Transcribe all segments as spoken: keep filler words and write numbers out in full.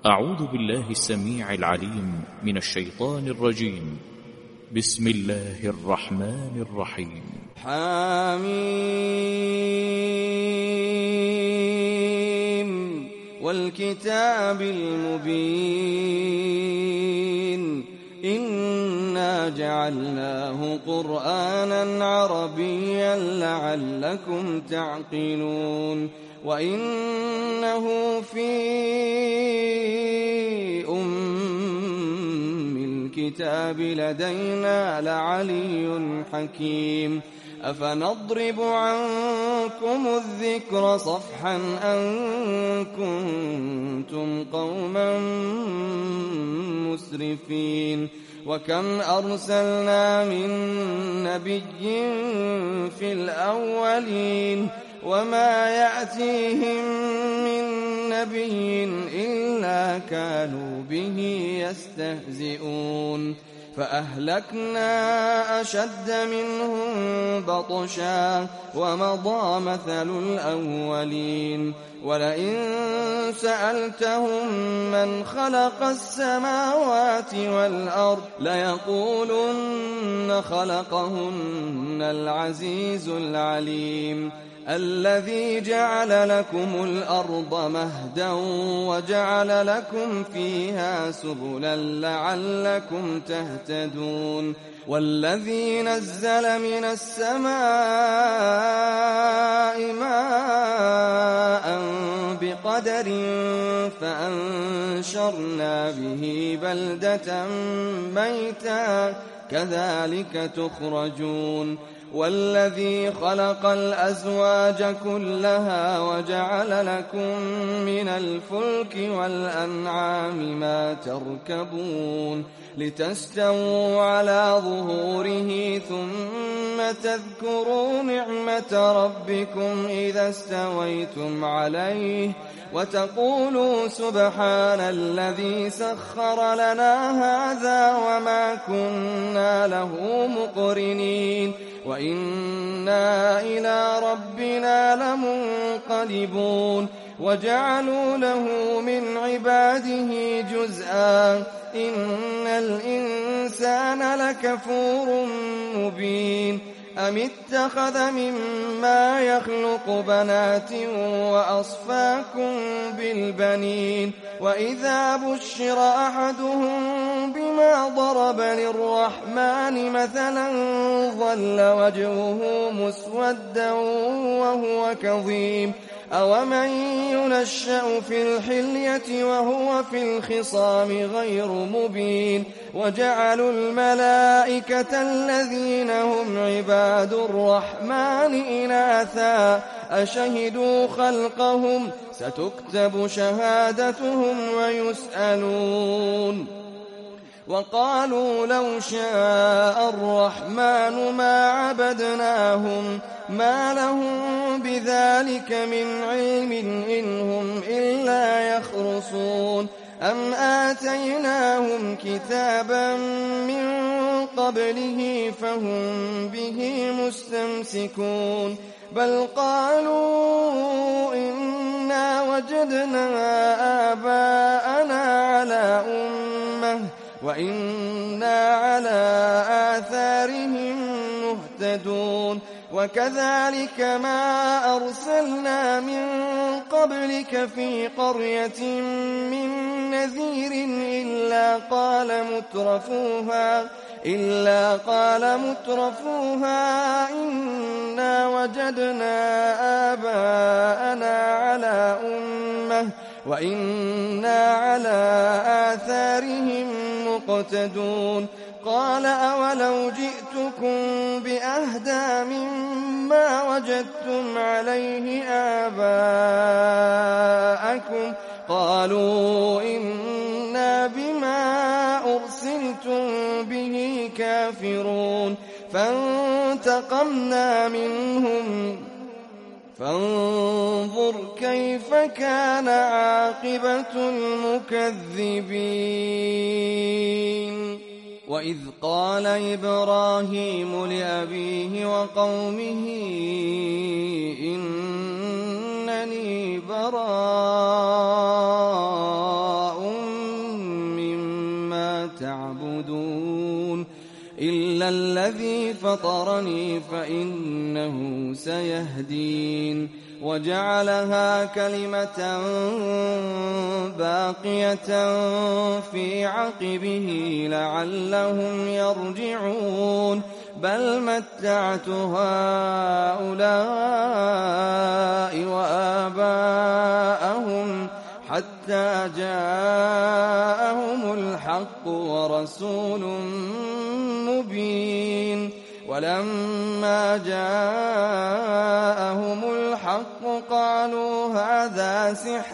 أعوذ بالله السميع العليم من الشيطان الرجيم. بسم الله الرحمن الرحيم. حميم والكتاب المبين إنا جعلناه قرآنا عربيا لعلكم تعقلون وإنه في أم الكتاب لدينا لعلي حكيم أفنضرب عنكم الذكر صفحا أن كنتم قوما مسرفين وكم أرسلنا من نبي في الأولين وما يأتيهم من نبي إلا كانوا به يستهزئون فأهلكنا أشد منهم بطشا ومضى مثل الأولين ولئن سألتهم من خلق السماوات والأرض ليقولن خلقهن العزيز العليم الذي جعل لكم الأرض مهدا وجعل لكم فيها سبلا لعلكم تهتدون والذي نزل من السماء ماء بقدر فأنشرنا به بلدة ميتا كذلك تخرجون والذي خلق الأزواج كلها وجعل لكم من الفلك والأنعام ما تركبون لتستووا على ظهوره ثم تذكروا نعمة ربكم إذا استويتم عليه وتقولوا سبحان الذي سخر لنا هذا وما كنا له مقرنين وإنا إلى ربنا لمنقلبون وجعلوا له من عباده جزءا إن الإنسان لكفور مبين أم اتخذ مما يخلق بنات وأصفاكم بالبنين وإذا بشر أحدهم بما ضرب للرحمن مثلا ظل وجهه مسودا وهو كظيم أومن ينشأ في الحلية وهو في الخصام غير مبين وجعلوا الملائكة الذين هم عباد الرحمن إناثا أشهدوا خلقهم ستكتب شهادتهم ويسألون وقالوا لو شاء الرحمن ما عبدناهم ما لهم بذلك من علم إن هم إلا يخرصون أم آتيناهم كتابا من قبله فهم به مستمسكون بل قالوا إنا وجدنا آباءنا على أمة وإنا على آثارهم مهتدون وكذلك ما أرسلنا من قبلك في قرية من نذير إلا قال مترفوها إلا قال مترفوها إنا وجدنا آباءنا على أمة وإنا على آثارهم مقتدون قال أولو جئتكم بأهدى مما وجدتم عليه آباءكم قالوا إنا بما أرسلتم به كافرون فانتقمنا منهم فانظر كيف كان عاقبة المكذبين وإذ قال إبراهيم لأبيه وقومه إنني براء تعبدون إلا الذي فطرني فإنه سيهدين وجعلها كلمة باقية في عقبه لعلهم يرجعون بل متعت هؤلاء وآباءهم حتى جاءهم الحق ورسول مبين ولما جاءهم الحق قالوا هذا سحر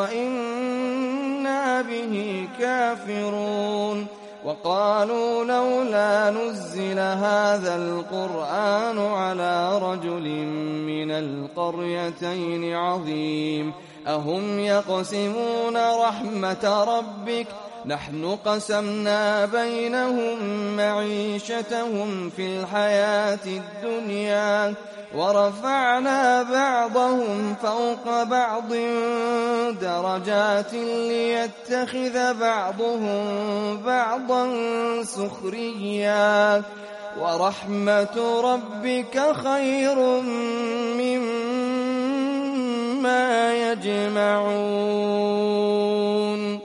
وإنا به كافرون وقالوا لولا نزل هذا القرآن على رجل من القريتين عظيم أهم يقسمون رحمة ربك نحن قسمنا بينهم معيشتهم في الحياة الدنيا ورفعنا بعضهم فوق بعض درجات ليتخذ بعضهم بعضا سخريا ورحمة ربك خير مما يجمعون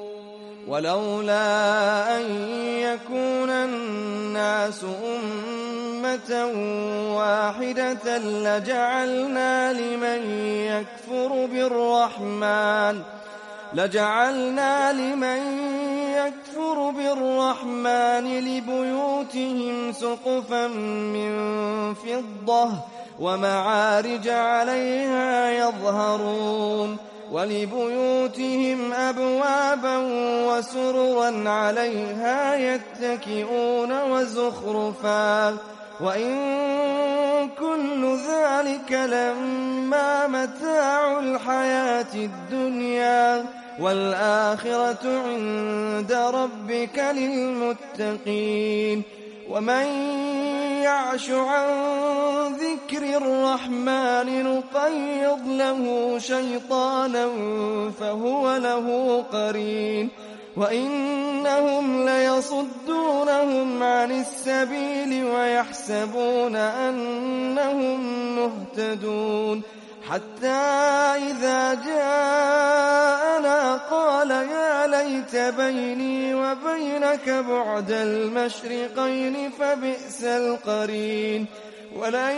ولولا أن يكون الناس أمة واحدة لجعلنا لمن يكفر بالرحمن لجعلنا لمن يكفر بالرحمن لبيوتهم سقفا من فضة ومعارج عليها يظهرون ولبيوتهم أبوابا وسررا عليها يتكئون وزخرفا وإن كل ذلك لما متاع الحياة الدنيا والآخرة عند ربك للمتقين ومن يعش عن ذكر الرحمن نقيض له شيطانا فهو له قرين وإنهم ليصدونهم عن السبيل ويحسبون أنهم مهتدون حتى إذا جاءنا قال يا ليت بيني وبينك بعد المشرقين فبئس القرين ولن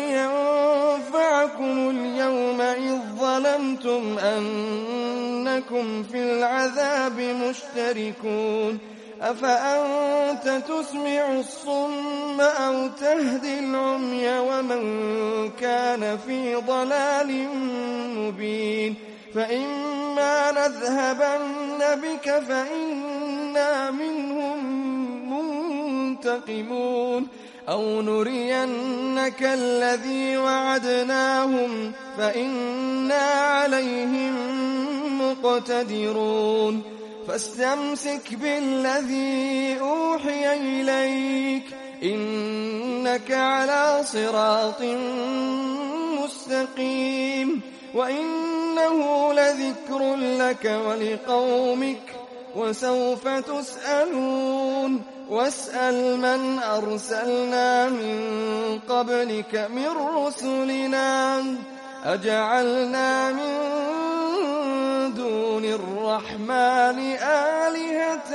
ينفعكم اليوم إذ ظلمتم أنكم في العذاب مشتركون أفأنت تسمع الصم أو تهدي العمي ومن كان في ضلال مبين فإما نذهبن بك فإنا منهم منتقمون أو نرينك الذي وعدناهم فإنا عليهم مقتدرون فاستمسك بالذي أوحي إليك إنك على صراط مستقيم وإنه لذكر لك ولقومك وسوف تسألون واسأل من أرسلنا من قبلك من رسلنا أجعلنا من دون الرحمن آلهة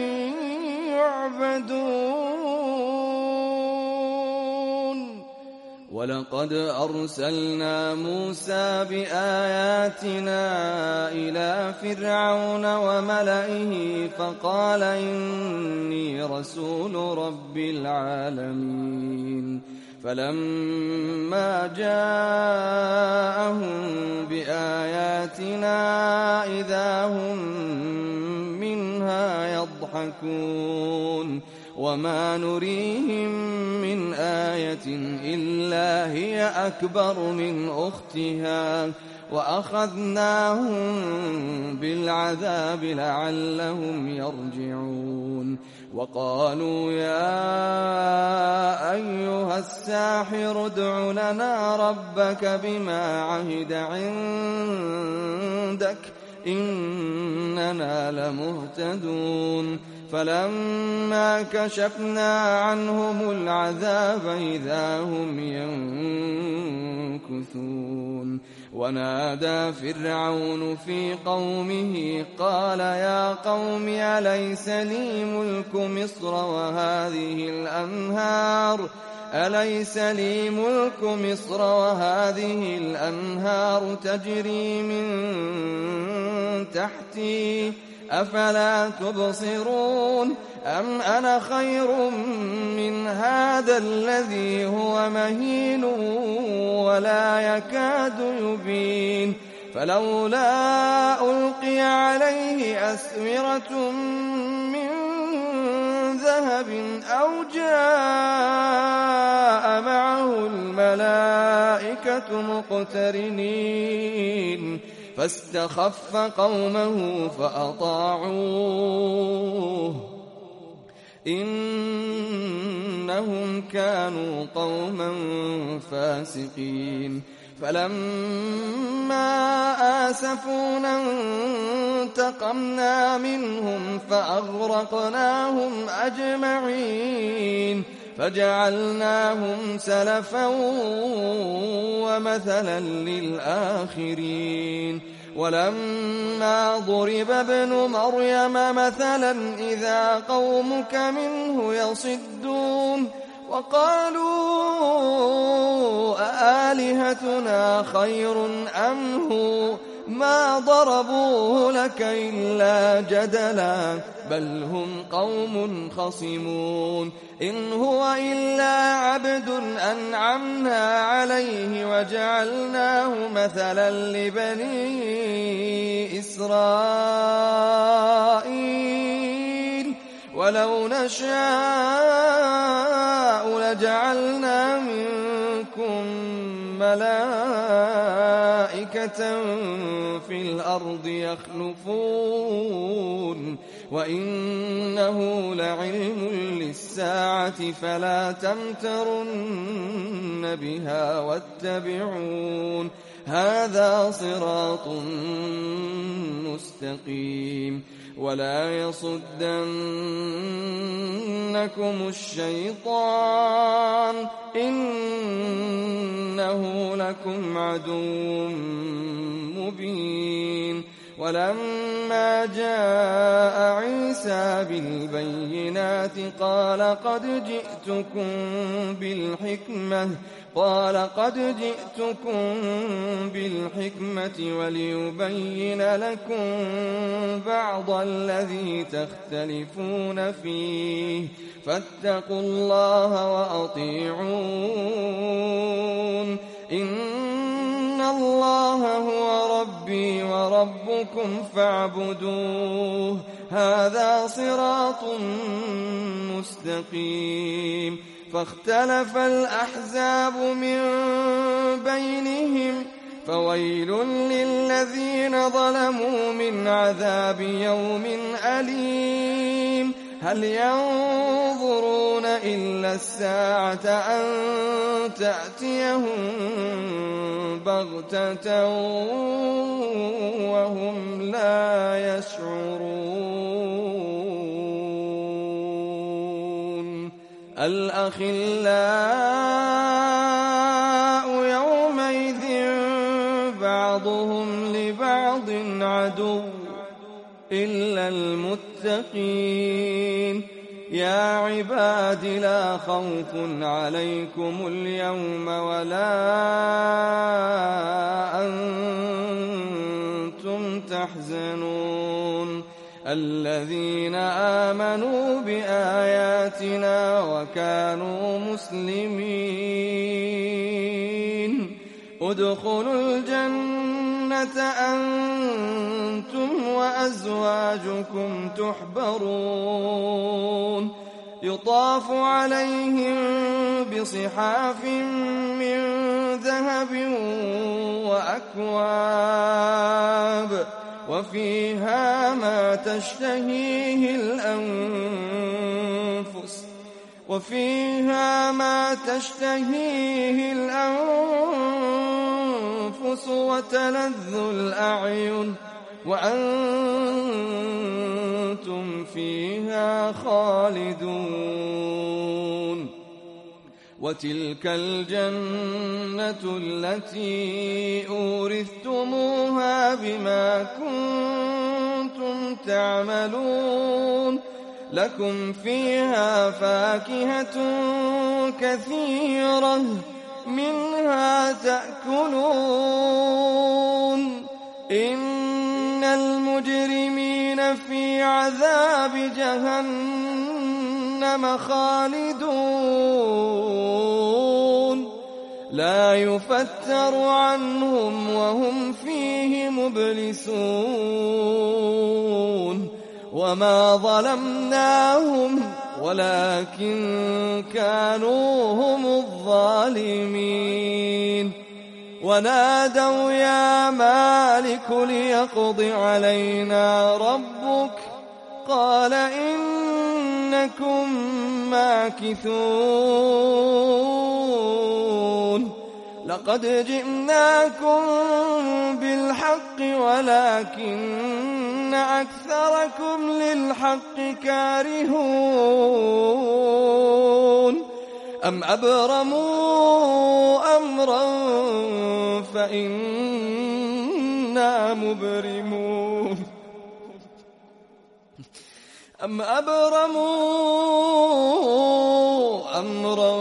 يعبدون ولقد أرسلنا موسى بآياتنا إلى فرعون وملئه فقال إني رسول رب العالمين فلما جاءهم بآياتنا إذا هم منها يضحكون وما نريهم من آية إلا هي أكبر من أختها وأخذناهم بالعذاب لعلهم يرجعون وقالوا يا أيها الساحر ادع لنا ربك بما عهد عندك إننا لمهتدون فلما كشفنا عنهم العذاب إذا هم ينكثون ونادى فرعون في قومه قال يا قوم أليس لي ملك مصر وهذه الأنهار أليس لي ملك مصر وهذه الأنهار تجري من تحتي أفلا تبصرون أم أنا خير من هذا الذي هو مهين ولا يكاد يبين فلولا ألقي عليه أسورة من ذهب أو جاء معه الملائكة مقترنين فاستخف قومه فأطاعوه إنهم كانوا قوما فاسقين فلما آسفونا انتقمنا منهم فأغرقناهم أجمعين فجعلناهم سلفا ومثلا للآخرين ولما ضرب ابن مريم مثلا إذا قومك منه يصدون وقالوا أآلهتنا خير أم هو ما ضربوه لك إلا جدلا بل هم قوم خصمون إن هو إلا عبد أنعمنا عليه وجعلناه مثلا لبني إسرائيل ولو نشاء لجعلنا منكم ملائكة في الأرض يخلفون وإنه لعلم للساعة فلا تمترن بها واتبعون هذا صراط مستقيم ولا يصدنكم الشيطان إنه لكم عدو مبين ولما جاء عيسى بالبينات قال قد جئتكم بالحكمة قال قد جئتكم بالحكمة وليبين لكم بعض الذي تختلفون فيه فاتقوا الله وأطيعون إن الله هو ربي وربكم فاعبدوه هذا صراط مستقيم فاختلف الأحزاب من بينهم فويل للذين ظلموا من عذاب يوم أليم هل ينظرون إلا الساعة أن تأتيهم بغتة وهم لا يشعرون الأخلاء يومئذ بعضهم لبعض عدو إلا المتقين يا عباد لا خوف عليكم اليوم ولا أنتم تحزنون الذين آمنوا بآياتنا وكانوا مسلمين ادخلوا الجنة أنتم وأزواجكم تحبرون يطاف عليهم بصحاف من ذهب وأكواب وفيها ما تشتهيه الأنفس وفيها ما تشتهيه الأنفس وتلذ الأعين وأنتم فيها خالدون. وتلك الجنة التي أورثتموها بما كنتم تعملون، لكم فيها فاكهة كثيرة منها تأكلون. إن المجرمين في عذاب جهنم خالدون، لا يفتر عنهم وهم فيه مبلسون. وما ظلمناهم ولكن كانوا هم الظالمين. ونادوا يا مالك ليقض علينا ربك، قال إنكم ماكثون. لقد جئناكم بالحق ولكن أكثركم للحق كارهون. أم أبرموا أمرا فإنا مبرمون أم أبرموا أمرا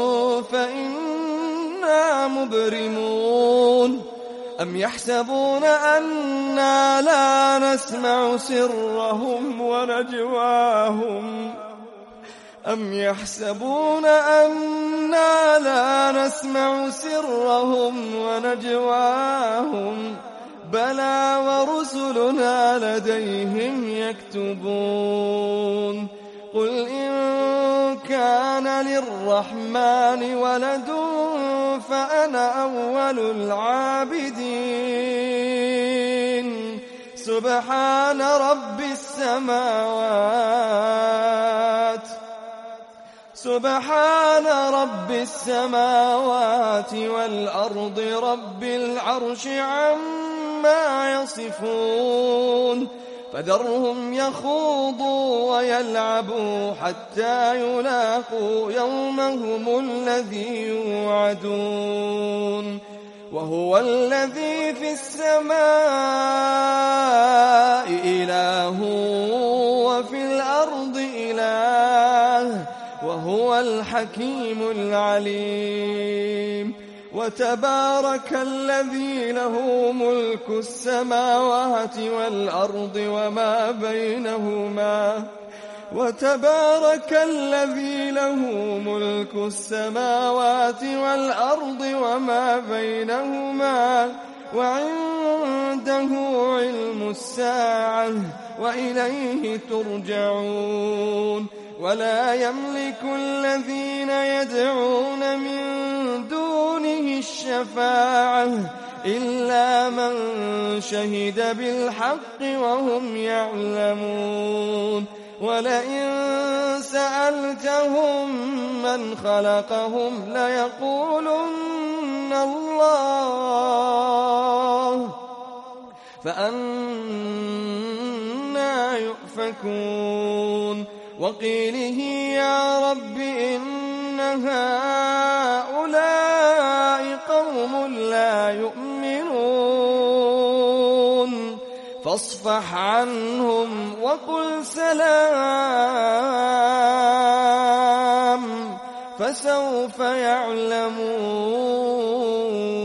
فإنا مبرمون أم يحسبون أنا لا نسمع سرهم ونجواهم أم يحسبون أنا لا نسمع سرهم ونجواهم بلى ورسلنا لديهم يكتبون. قل إن كان للرحمن ولد فأنا أول العابدين. سبحان رب السماوات سبحان رب السماوات والأرض رب العرش عما يصفون. فذرهم يخوضوا ويلعبوا حتى يلاقوا يومهم الذي يوعدون. وهو الذي في السماء إله وفي الأرض إله وهو الحكيم العليم. وتبارك الذي له ملك السماوات والأرض وما بينهما وتبارك الذي له ملك السماوات والأرض وما بينهما وعنده علم الساعة وإليه ترجعون. ولا يملك الذين يدعون من دونه الشفاعة إلا من شهد بالحق وهم يعلمون. ولئن سألتهم من خلقهم ليقولن الله فأنى يؤفكون. وقيله يا رب إن هؤلاء قوم لا يؤمنون فاصفح عنهم وقل سلام فسوف يعلمون.